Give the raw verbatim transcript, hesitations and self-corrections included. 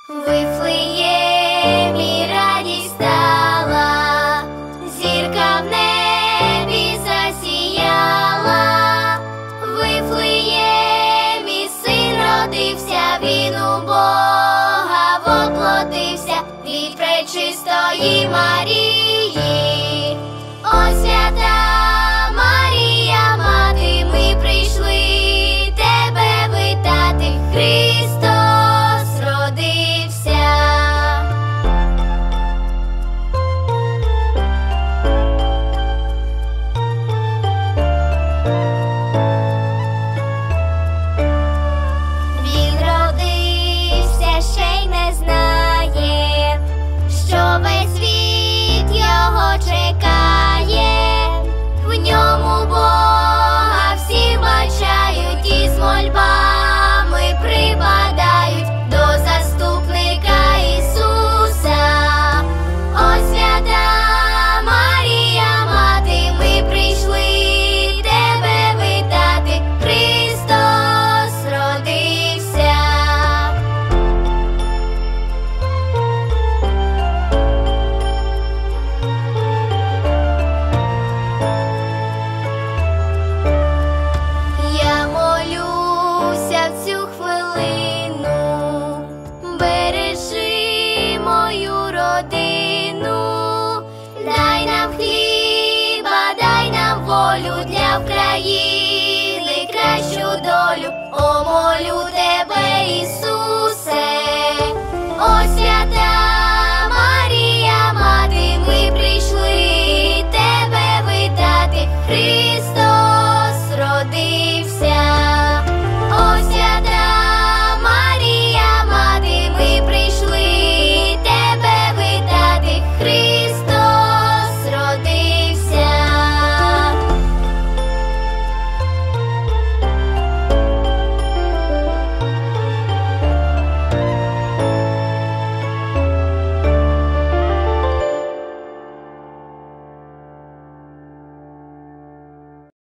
Вифлеємі радість стала, зірка в небі засіяла. Вифлеємі син родився, він у Бога воплотився від пречистої Марії. О, свята Марія, мати, ми прийшли тебе вітати. Христос родився. Він родився, ще й не знає, що весь світ його чекає. В ньому Бога всі бачають і з мольбами припадають до заступника Ісуса. О, свята Марія, мати, ми прийшли тебе вітати. Христос родився. Я молюся в цю хвилину, бережи мою родину. Дай нам хліба, дай нам волю для України, кращу долю. О, молю тебе, Ісусе. О, свята Марія, мати, ми прийшли тебе вітати. Христос родився.